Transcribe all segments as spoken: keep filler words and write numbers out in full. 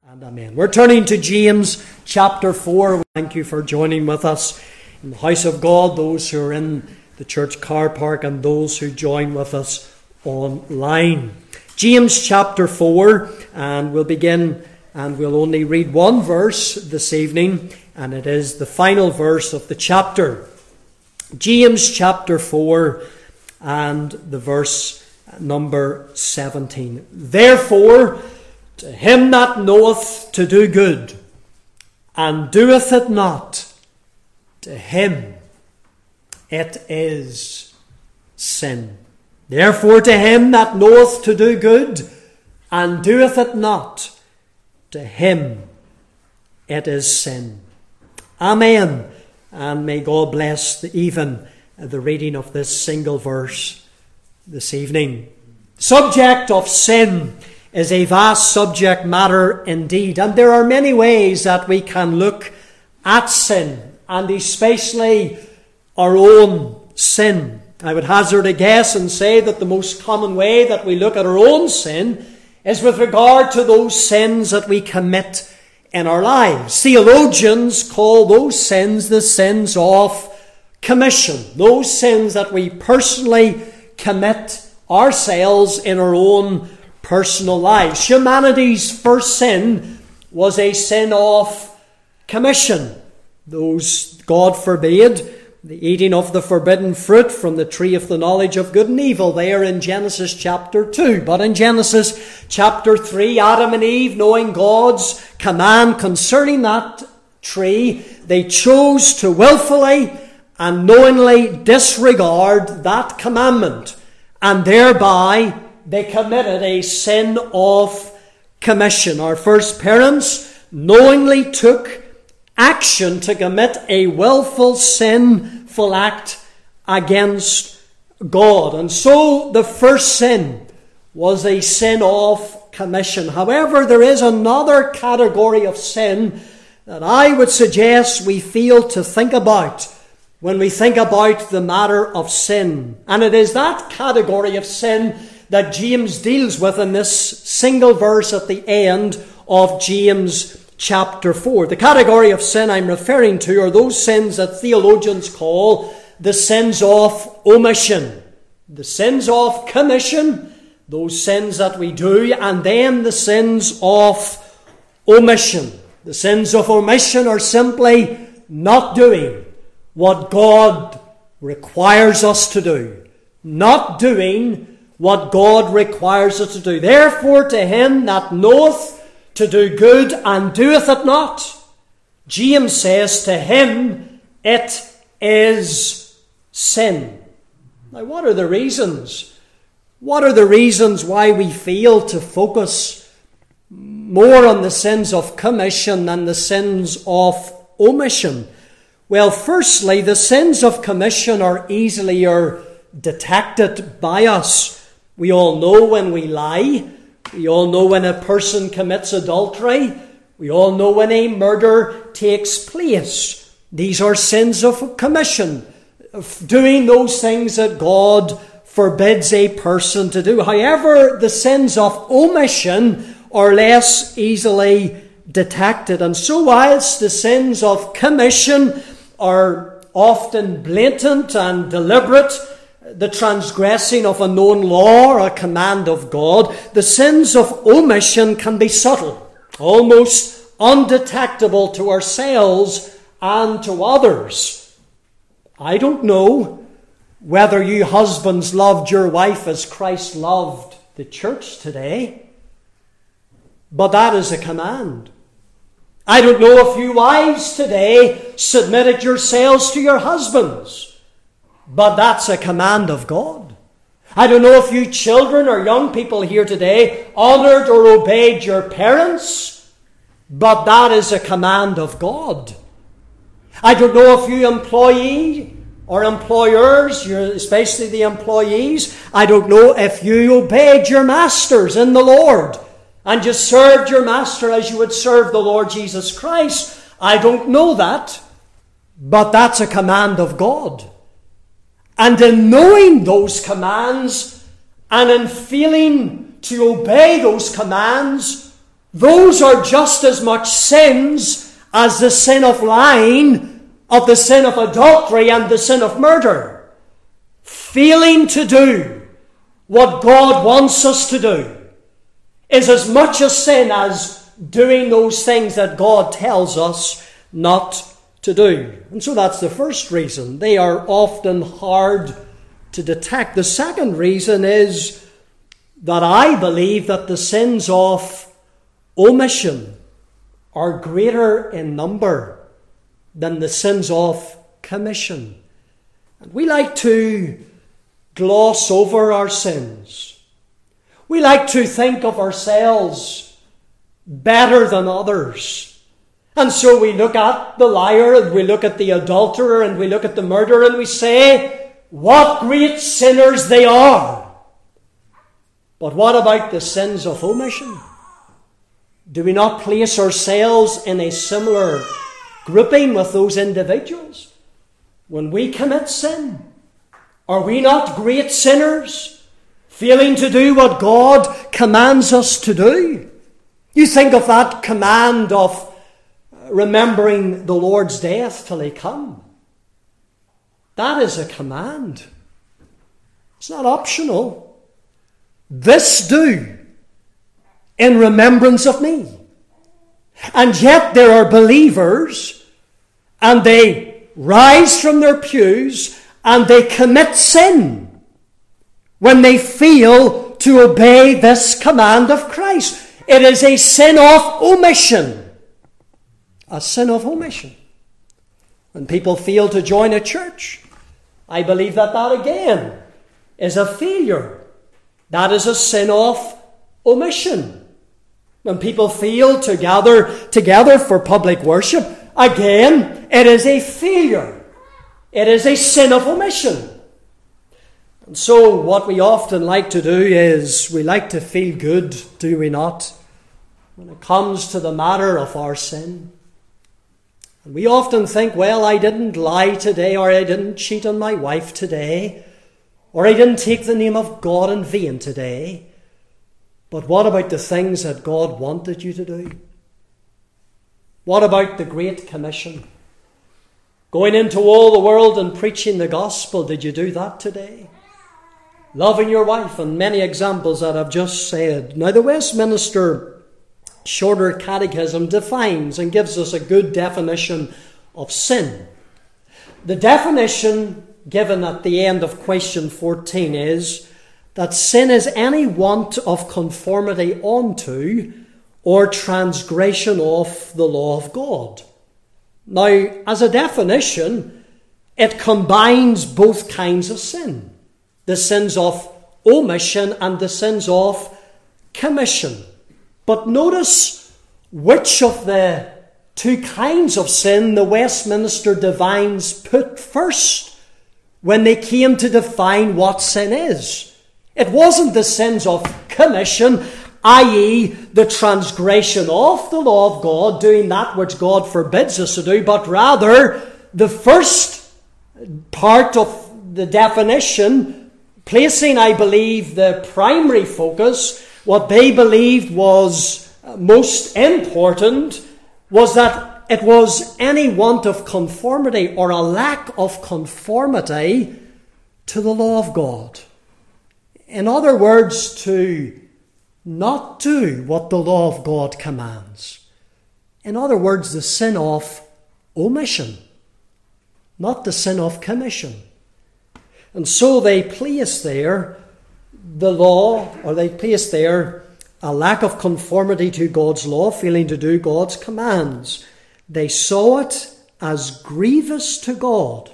And amen. We're turning to James chapter four. Thank you for joining with us in the house of God, those who are in the church car park and those who join with us online. James chapter four, and we'll begin and we'll only read one verse this evening, and it is the final verse of the chapter. James chapter four and the verse number seventeen. Therefore, to him that knoweth to do good, and doeth it not, to him it is sin. Therefore to him that knoweth to do good, and doeth it not, to him it is sin. Amen. And may God bless the, even the reading of this single verse this evening. The subject of sin is a vast subject matter indeed, and there are many ways that we can look at sin, and especially our own sin. I would hazard a guess and say that the most common way that we look at our own sin is with regard to those sins that we commit in our lives. Theologians call those sins the sins of commission, those sins that we personally commit ourselves in our own personal lives. Humanity's first sin was a sin of commission. Those, God forbade, the eating of the forbidden fruit from the tree of the knowledge of good and evil there in Genesis chapter two. But in Genesis chapter three, Adam and Eve, knowing God's command concerning that tree, they chose to willfully and knowingly disregard that commandment, and thereby they committed a sin of commission. Our first parents knowingly took action to commit a willful, sinful act against God. And so the first sin was a sin of commission. However, there is another category of sin that I would suggest we fail to think about when we think about the matter of sin. And it is that category of sin that James deals with in this single verse at the end of James chapter four. The category of sin I'm referring to are those sins that theologians call the sins of omission. The sins of commission, those sins that we do, and then the sins of omission. The sins of omission are simply not doing what God requires us to do. Not doing what God requires us to do. Therefore, to him that knoweth to do good and doeth it not, James says, to him it is sin. Now, what are the reasons? What are the reasons why we fail to focus more on the sins of commission than the sins of omission? Well, firstly, the sins of commission are easily are detected by us. We all know when we lie. We all know when a person commits adultery. We all know when a murder takes place. These are sins of commission, of doing those things that God forbids a person to do. However, the sins of omission are less easily detected. And so whilst the sins of commission are often blatant and deliberate, the transgressing of a known law or a command of God, the sins of omission can be subtle, almost undetectable to ourselves and to others. I don't know whether you husbands loved your wife as Christ loved the church today, but that is a command. I don't know if you wives today submitted yourselves to your husbands, but that's a command of God. I don't know if you children or young people here today honoured or obeyed your parents, but that is a command of God. I don't know if you employee or employers, especially the employees, I don't know if you obeyed your masters in the Lord and you served your master as you would serve the Lord Jesus Christ. I don't know that, but that's a command of God. And in knowing those commands and in failing to obey those commands, those are just as much sins as the sin of lying, of the sin of adultery, and the sin of murder. Failing to do what God wants us to do is as much a sin as doing those things that God tells us not to do. And so that's the first reason. They are often hard to detect. The second reason is that I believe that the sins of omission are greater in number than the sins of commission. And we like to gloss over our sins. We like to think of ourselves better than others. And so we look at the liar, and we look at the adulterer, and we look at the murderer, and we say, what great sinners they are. But what about the sins of omission? Do we not place ourselves in a similar grouping with those individuals? When we commit sin, are we not great sinners, failing to do what God commands us to do? You think of that command of remembering the Lord's death till he come. That is a command. It's not optional. This do in remembrance of me. And yet there are believers, and they rise from their pews and they commit sin when they fail to obey this command of Christ. It is a sin of omission. A sin of omission. When people fail to join a church, I believe that that again is a failure. That is a sin of omission. When people fail to gather together for public worship, again, it is a failure. It is a sin of omission. And so what we often like to do is we like to feel good, do we not, when it comes to the matter of our sin. And we often think, well, I didn't lie today, or I didn't cheat on my wife today, or I didn't take the name of God in vain today. But what about the things that God wanted you to do? What about the Great Commission? Going into all the world and preaching the gospel, did you do that today? Loving your wife, and many examples that I've just said. Now, the Westminster Shorter Catechism defines and gives us a good definition of sin. The definition given at the end of question fourteen is that sin is any want of conformity unto or transgression of the law of God. Now, as a definition, it combines both kinds of sin. The sins of omission and the sins of commission. But notice which of the two kinds of sin the Westminster divines put first when they came to define what sin is. It wasn't the sins of commission, that is the transgression of the law of God, doing that which God forbids us to do, but rather the first part of the definition, placing, I believe, the primary focus, what they believed was most important, was that it was any want of conformity or a lack of conformity to the law of God. In other words, to not do what the law of God commands. In other words, the sin of omission, not the sin of commission. And so they place there the law, or they place there a lack of conformity to God's law, failing to do God's commands. They saw it as grievous to God,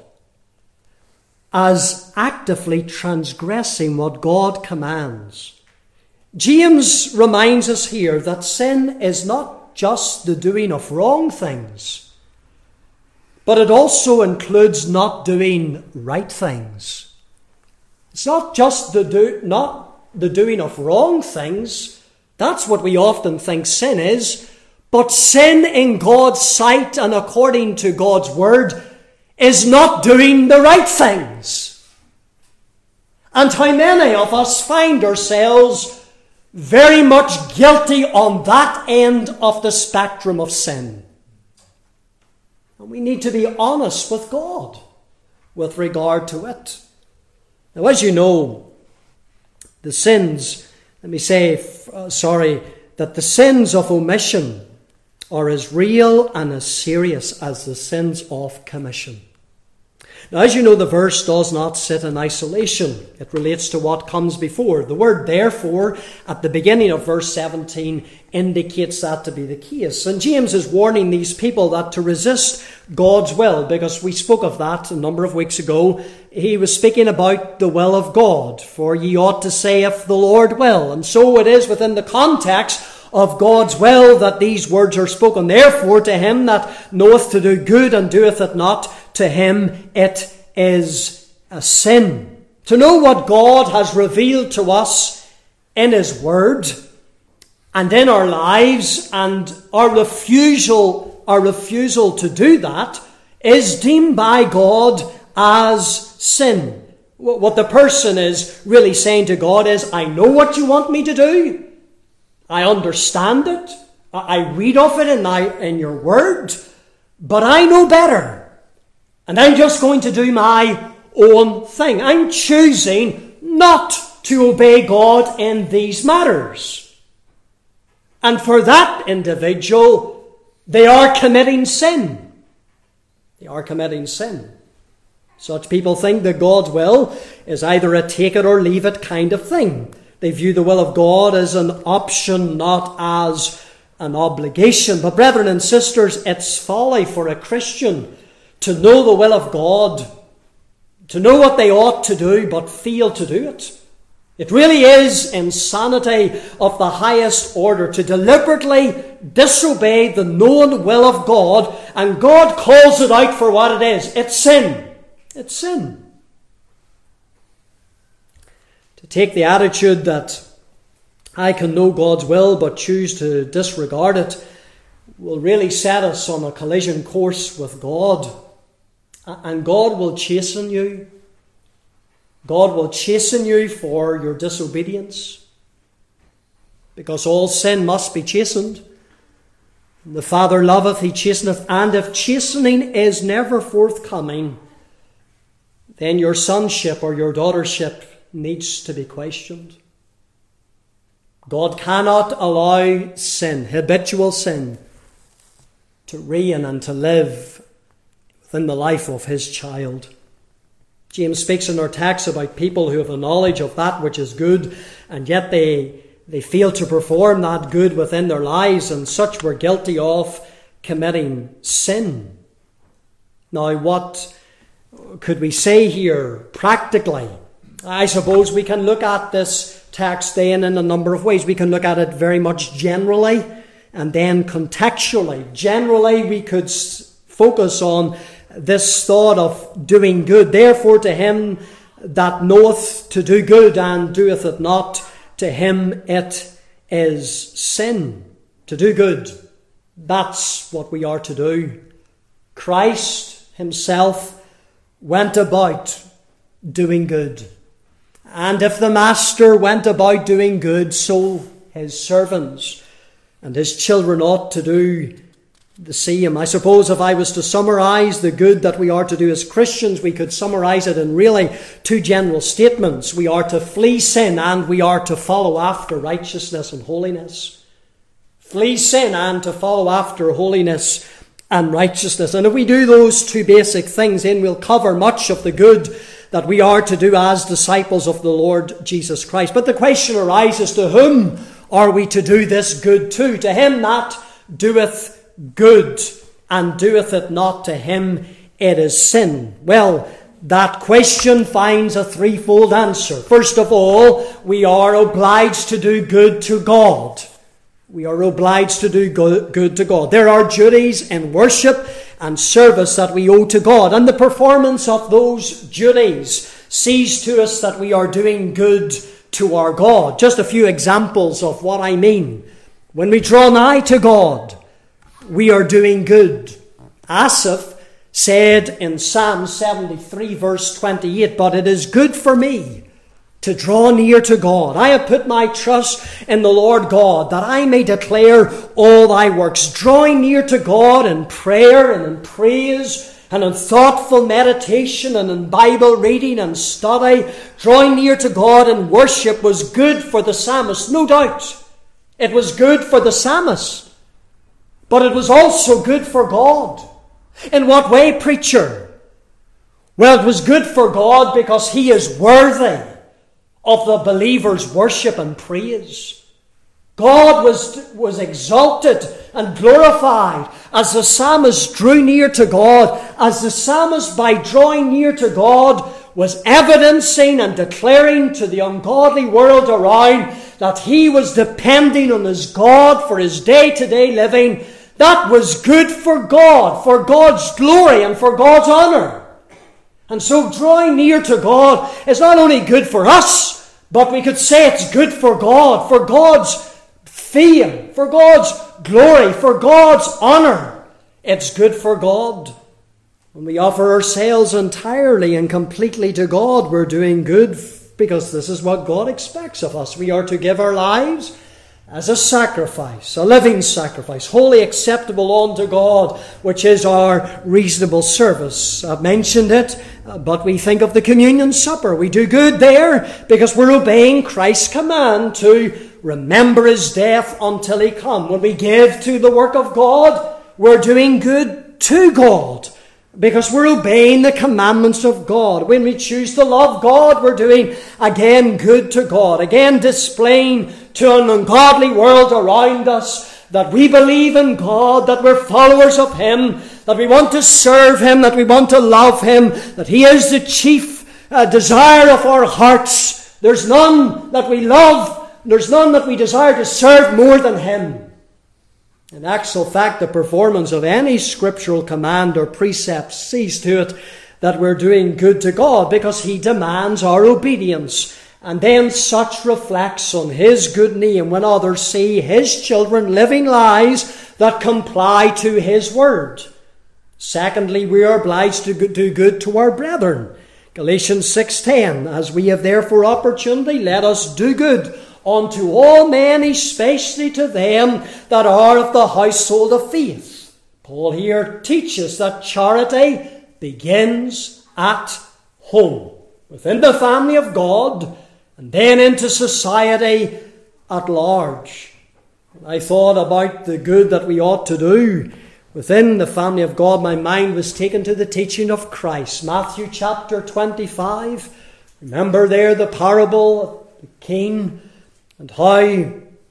as actively transgressing what God commands. James reminds us here that sin is not just the doing of wrong things, but it also includes not doing right things. It's not just the do, not the doing of wrong things. That's what we often think sin is. But sin in God's sight and according to God's word is not doing the right things. And how many of us find ourselves very much guilty on that end of the spectrum of sin. And we need to be honest with God with regard to it. Now, as you know, the sins, let me say, uh, sorry, that the sins of omission are as real and as serious as the sins of commission. Now, as you know, the verse does not sit in isolation. It relates to what comes before. The word therefore at the beginning of verse seventeen indicates that to be the case. And James is warning these people that to resist God's will, because we spoke of that a number of weeks ago. He was speaking about the will of God, for ye ought to say if the Lord will. And so it is within the context of God's will that these words are spoken. Therefore, to him that knoweth to do good and doeth it not, to him it is a sin. To know what God has revealed to us in his word and in our lives, and our refusal, our refusal to do that is deemed by God as sin. What the person is really saying to God is, I know what you want me to do. I understand it. I read of it in, my, in your word. But I know better. And I'm just going to do my own thing. I'm choosing not to obey God in these matters. And for that individual, they are committing sin. They are committing sin. Such people think that God's will is either a take it or leave it kind of thing. They view the will of God as an option, not as an obligation. But brethren and sisters, it's folly for a Christian to know the will of God, to know what they ought to do, but fail to do it. It really is insanity of the highest order to deliberately disobey the known will of God, and God calls it out for what it is. It's sin. It's sin. To take the attitude that I can know God's will but choose to disregard it will really set us on a collision course with God. And God will chasten you. God will chasten you for your disobedience, because all sin must be chastened. The Father loveth, he chasteneth, and if chastening is never forthcoming, then your sonship or your daughtership needs to be questioned. God cannot allow sin, habitual sin, to reign and to live within the life of his child. James speaks in our text about people who have a knowledge of that which is good, and yet they, they fail to perform that good within their lives, and such were guilty of committing sin. Now, what could we say here practically? I suppose we can look at this text then in a number of ways. We can look at it very much generally and then contextually. Generally, we could focus on this thought of doing good. Therefore, to him that knoweth to do good and doeth it not, to him it is sin. To do good, that's what we are to do. Christ himself went about doing good. And if the master went about doing good, so his servants and his children ought to do the same. I suppose if I was to summarize the good that we are to do as Christians, we could summarize it in really two general statements. We are to flee sin and we are to follow after righteousness and holiness. Flee sin and to follow after holiness and righteousness. And if we do those two basic things, then we'll cover much of the good that we are to do as disciples of the Lord Jesus Christ. But the question arises, to whom are we to do this good to? To him that doeth good and doeth it not, to him it is sin. Well, that question finds a threefold answer. First of all, we are obliged to do good to God. We are obliged to do good to God. There are duties in worship and service that we owe to God, and the performance of those duties sees to us that we are doing good to our God. Just a few examples of what I mean. When we draw nigh to God, we are doing good. Asaph said in Psalm seventy-three verse twenty-eight, but it is good for me to draw near to God. I have put my trust in the Lord God, that I may declare all thy works. Drawing near to God in prayer and in praise and in thoughtful meditation and in Bible reading and study, drawing near to God in worship was good for the psalmist, no doubt. It was good for the psalmist, but it was also good for God. In what way, preacher? Well, it was good for God because He is worthy of the believer's worship and praise. God was, was exalted and glorified as the psalmist drew near to God, as the psalmist, by drawing near to God, was evidencing and declaring to the ungodly world around that he was depending on his God for his day-to-day living. That was good for God, for God's glory and for God's honour. And so drawing near to God is not only good for us, but we could say it's good for God, for God's fame, for God's glory, for God's honour. It's good for God. When we offer ourselves entirely and completely to God, we're doing good, because this is what God expects of us. We are to give our lives as a sacrifice, a living sacrifice, wholly acceptable unto God, which is our reasonable service. I've mentioned it, but we think of the communion supper. We do good there because we're obeying Christ's command to remember His death until He come. When we give to the work of God, we're doing good to God, because we're obeying the commandments of God. When we choose to love God, we're doing, again, good to God. Again, displaying to an ungodly world around us that we believe in God, that we're followers of Him, that we want to serve Him, that we want to love Him, that He is the chief uh, desire of our hearts. There's none that we love, there's none that we desire to serve more than Him. In actual fact, the performance of any scriptural command or precept sees to it that we're doing good to God, because He demands our obedience. And then such reflects on His good name when others see His children living lives that comply to His word. Secondly, we are obliged to do good to our brethren. Galatians six ten, as we have therefore opportunity, let us do good unto all men, especially to them that are of the household of faith. Paul here teaches that charity begins at home, within the family of God, and then into society at large. When I thought about the good that we ought to do within the family of God, my mind was taken to the teaching of Christ. Matthew chapter twenty-five. Remember there the parable of the king, and how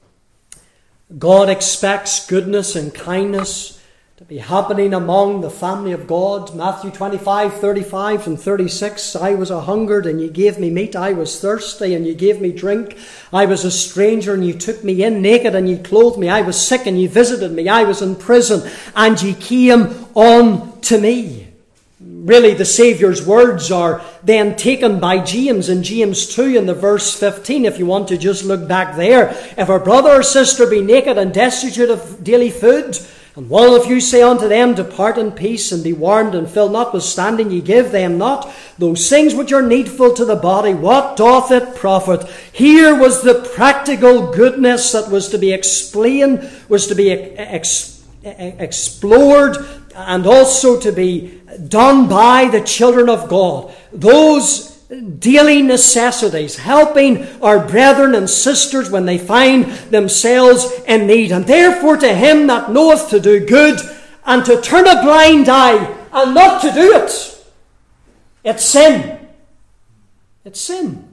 God expects goodness and kindness to be happening among the family of God. Matthew twenty-five, thirty-five and thirty-six. I was a hungered and you gave me meat. I was thirsty and you gave me drink. I was a stranger and you took me in. Naked and you clothed me. I was sick and you visited me. I was in prison and you came on to me. Really, the Saviour's words are then taken by James in James two in the verse fifteen, if you want to just look back there. If a brother or sister be naked and destitute of daily food, and one of you say unto them, depart in peace, and be warmed and filled, notwithstanding ye give them not those things which are needful to the body, what doth it profit? Here was the practical goodness that was to be explained, was to be ex- explored, and also to be done by the children of God. Those daily necessities, helping our brethren and sisters when they find themselves in need. And therefore to him that knoweth to do good and to turn a blind eye and not to do it, it's sin. It's sin.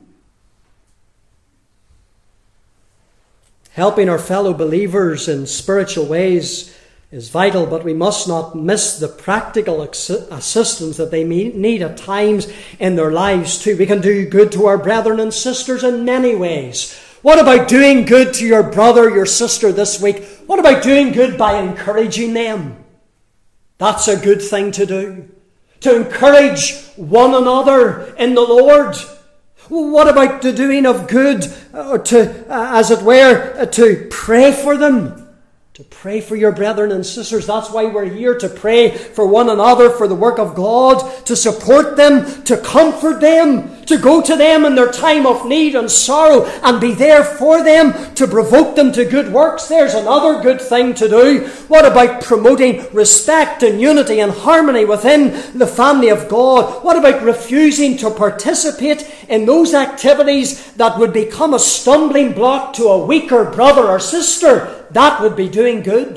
Helping our fellow believers in spiritual ways is vital, but we must not miss the practical assistance that they need at times in their lives too. We can do good to our brethren and sisters in many ways. What about doing good to your brother, your sister this week? What about doing good by encouraging them? That's a good thing to do. To encourage one another in the Lord. What about the doing of good, or to, uh, as it were, uh, to pray for them? to pray for your brethren and sisters. That's why we're here, to pray for one another, for the work of God, to support them, to comfort them, to go to them in their time of need and sorrow and be there for them, to provoke them to good works. There's another good thing to do. What about promoting respect and unity and harmony within the family of God? What about refusing to participate in those activities that would become a stumbling block to a weaker brother or sister? That would be doing good.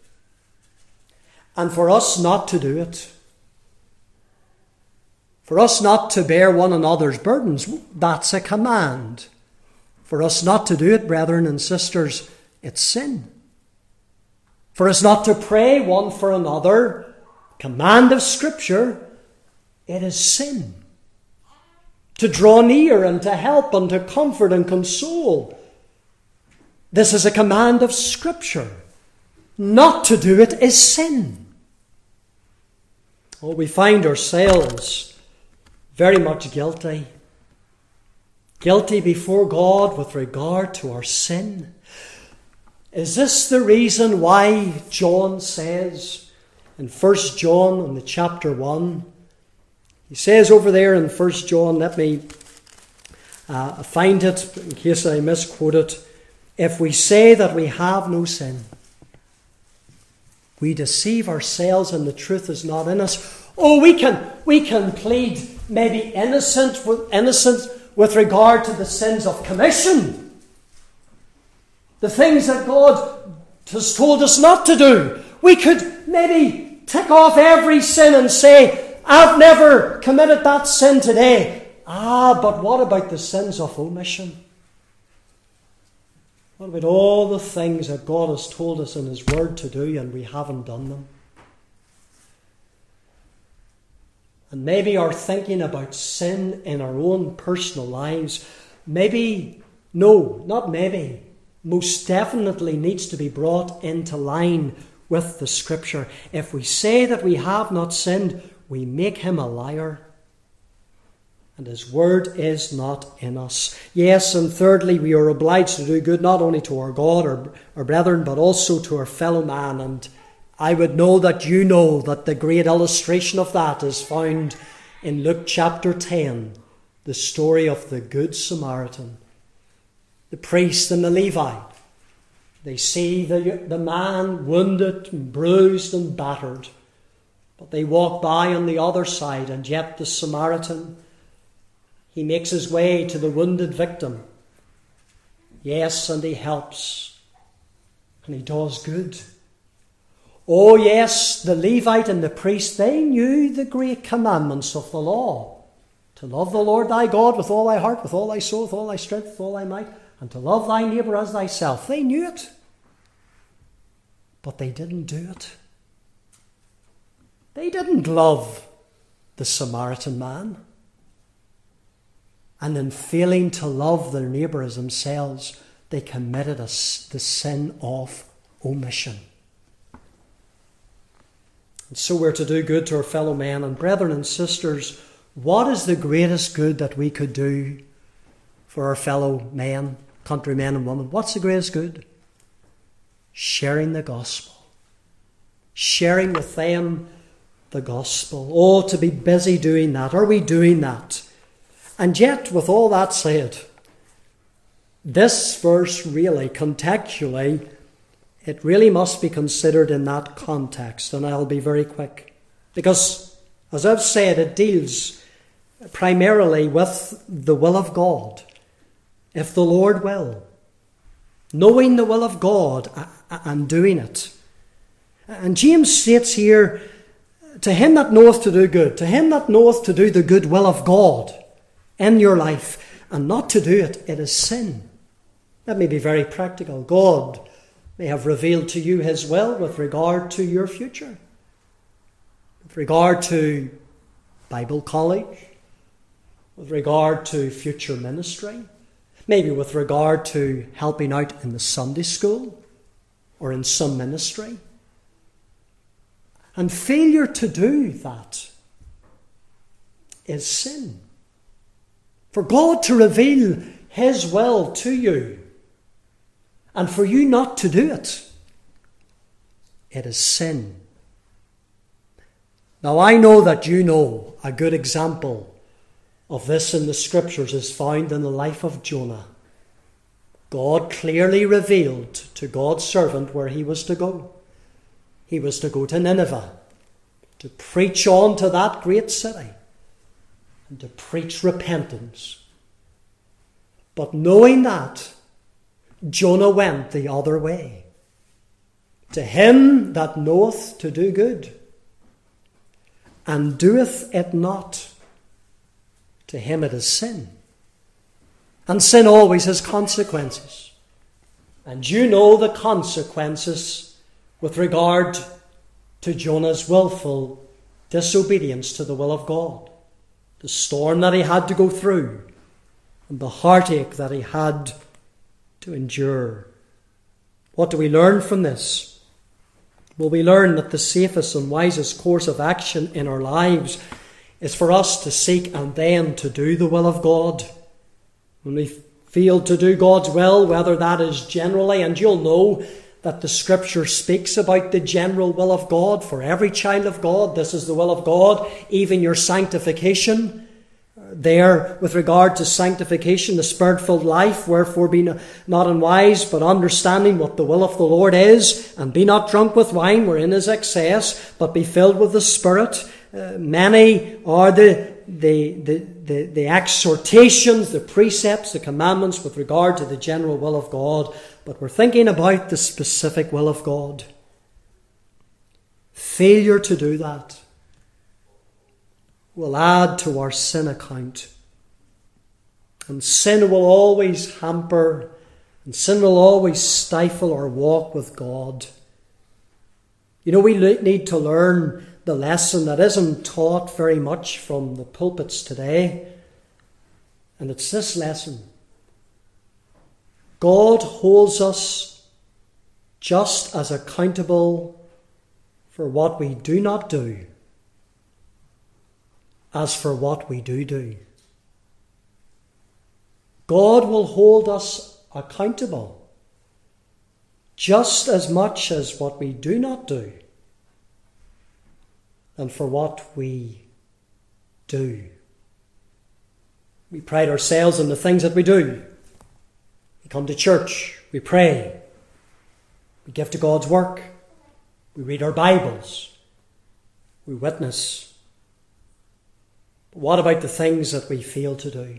And for us not to do it, for us not to bear one another's burdens, that's a command. For us not to do it, brethren and sisters, it's sin. For us not to pray one for another, command of Scripture, it is sin. To draw near and to help and to comfort and console, this is a command of Scripture. Not to do it is sin. Oh, we find ourselves very much guilty. Guilty before God with regard to our sin. Is this the reason why John says in First John in the chapter one, he says over there in First John, let me uh, find it in case I misquote it, if we say that we have no sin, we deceive ourselves and the truth is not in us. Oh, we can we can plead maybe innocent with, innocent with regard to the sins of commission. The things that God has told us not to do. We could maybe tick off every sin and say, I've never committed that sin today. Ah, but what about the sins of omission? What about all the things that God has told us in His Word to do and we haven't done them? And maybe our thinking about sin in our own personal lives, maybe, no, not maybe, most definitely needs to be brought into line with the Scripture. If we say that we have not sinned, we make Him a liar, and His word is not in us. Yes, and thirdly, we are obliged to do good not only to our God or our brethren, but also to our fellow man. And I would know that you know that the great illustration of that is found in Luke chapter ten, the story of the Good Samaritan. The priest and the Levite, they see the, the man wounded and bruised and battered, but they walk by on the other side, and yet the Samaritan, he makes his way to the wounded victim. Yes, and he helps. And he does good. Oh yes, the Levite and the priest, they knew the great commandments of the law. To love the Lord thy God with all thy heart, with all thy soul, with all thy strength, with all thy might, and to love thy neighbour as thyself. They knew it. But they didn't do it. They didn't love the Samaritan man. And in failing to love their neighbour as themselves, they committed a, the sin of omission. And so we're to do good to our fellow men. And brethren and sisters, what is the greatest good that we could do for our fellow men, countrymen and women? What's the greatest good? Sharing the gospel. Sharing with them the gospel. Oh, to be busy doing that. Are we doing that? And yet, with all that said, this verse really, contextually, it really must be considered in that context. And I'll be very quick. Because, as I've said, it deals primarily with the will of God. If the Lord will. Knowing the will of God and doing it. And James states here, to him that knoweth to do good, to him that knoweth to do the good will of God in your life, and not to do it, it is sin. Let me be very practical. God may have revealed to you His will with regard to your future, with regard to Bible college, with regard to future ministry, maybe with regard to helping out in the Sunday school or in some ministry. And failure to do that is sin. For God to reveal His will to you and for you not to do it, it is sin. Now I know that you know a good example of this in the Scriptures is found in the life of Jonah. God clearly revealed to God's servant where he was to go. He was to go to Nineveh, to preach on to that great city, and to preach repentance. But knowing that, Jonah went the other way. To him that knoweth to do good, and doeth it not, to him it is sin. And sin always has consequences. And you know the consequences with regard to Jonah's willful disobedience to the will of God. The storm that he had to go through, and the heartache that he had to endure. What do we learn from this? Well, we learn that the safest and wisest course of action in our lives is for us to seek and then to do the will of God. When we fail to do God's will, whether that is generally, and you'll know that the Scripture speaks about the general will of God for every child of God. This is the will of God, even your sanctification. There, with regard to sanctification, the Spirit-filled life, wherefore be not unwise, but understanding what the will of the Lord is, and be not drunk with wine wherein is excess, but be filled with the Spirit. Uh, many are the, the, the, the, the exhortations, the precepts, the commandments with regard to the general will of God, but we're thinking about the specific will of God. Failure to do that will add to our sin account. And sin will always hamper, and sin will always stifle our walk with God. You know, we need to learn the lesson that isn't taught very much from the pulpits today. And it's this lesson. God holds us just as accountable for what we do not do as for what we do do. God will hold us accountable just as much as what we do not do and for what we do. We pride ourselves in the things that we do. We come to church, we pray, we give to God's work, we read our Bibles, we witness. But what about the things that we fail to do?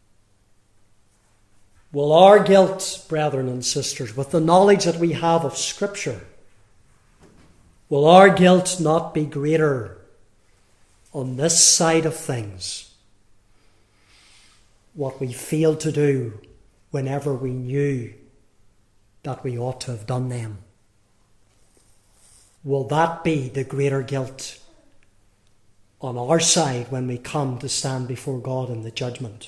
Will our guilt, brethren and sisters, with the knowledge that we have of Scripture, will our guilt not be greater on this side of things? What we failed to do whenever we knew that we ought to have done them. Will that be the greater guilt on our side when we come to stand before God in the judgment?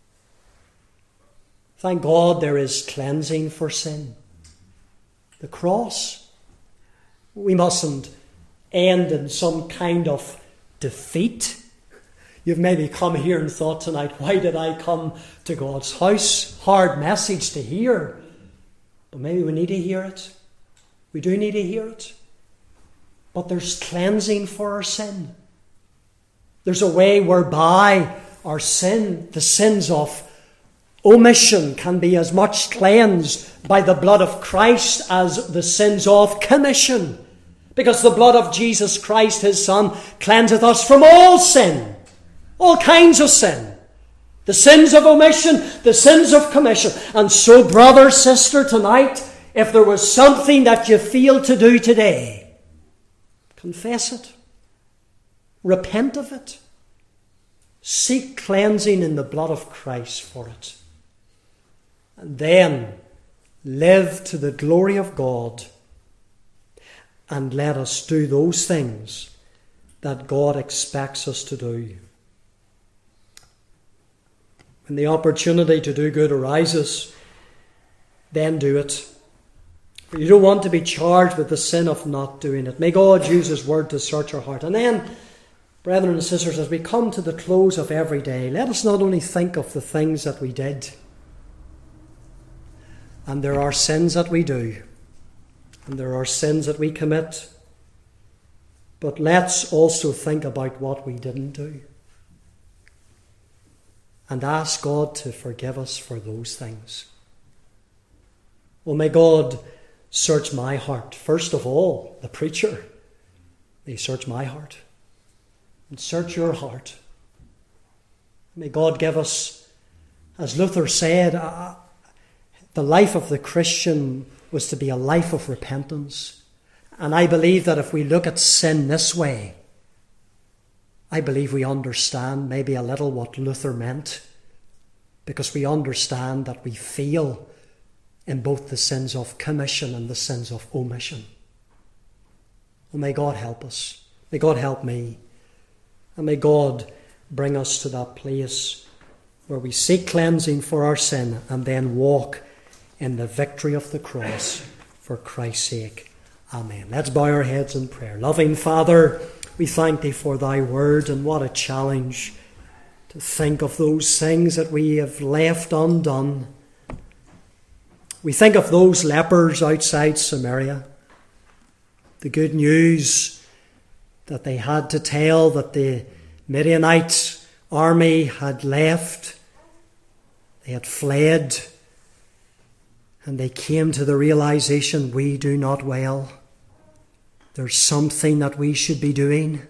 Thank God there is cleansing for sin. The cross. We mustn't end in some kind of defeat. You've maybe come here and thought tonight, why did I come to God's house? Hard message to hear. But maybe we need to hear it. We do need to hear it. But there's cleansing for our sin. There's a way whereby our sin, the sins of omission, can be as much cleansed by the blood of Christ as the sins of commission. Because the blood of Jesus Christ, his Son, cleanseth us from all sin. All kinds of sin. The sins of omission, the sins of commission. And so, brother, sister, tonight, if there was something that you failed to do today, confess it. Repent of it. Seek cleansing in the blood of Christ for it. And then live to the glory of God. And let us do those things that God expects us to do. When the opportunity to do good arises, then do it. For you don't want to be charged with the sin of not doing it. May God use his word to search our heart. And then, brethren and sisters, as we come to the close of every day, let us not only think of the things that we did. And there are sins that we do. and there are sins that we commit. But let's also think about what we didn't do and ask God to forgive us for those things. Oh, may God search my heart. First of all, the preacher may search my heart and search your heart. May God give us, as Luther said, uh, the life of the Christian was to be a life of repentance. And I believe that if we look at sin this way, I believe we understand maybe a little what Luther meant, because we understand that we fail in both the sins of commission and the sins of omission. Well, may God help us. May God help me. And may God bring us to that place where we seek cleansing for our sin and then walk in the victory of the cross for Christ's sake. Amen. Let's bow our heads in prayer. Loving Father, we thank Thee for Thy word, and what a challenge to think of those things that we have left undone. We think of those lepers outside Samaria, the good news that they had to tell that the Midianite army had left, they had fled, and they came to the realization, we do not well. There's something that we should be doing,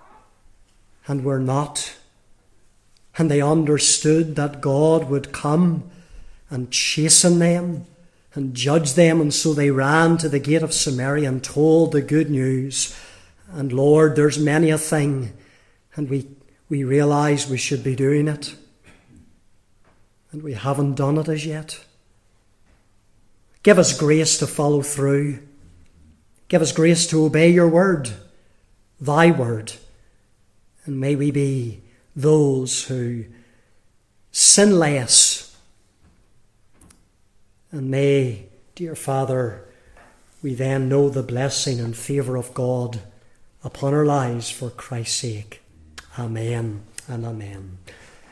and we're not. And they understood that God would come and chasten them and judge them, and so they ran to the gate of Samaria and told the good news. And Lord, there's many a thing, and we, we realize we should be doing it, and we haven't done it as yet. Give us grace to follow through. Give us grace to obey Your word, Thy word. And may we be those who sin less. And may, dear Father, we then know the blessing and favour of God upon our lives for Christ's sake. Amen and amen.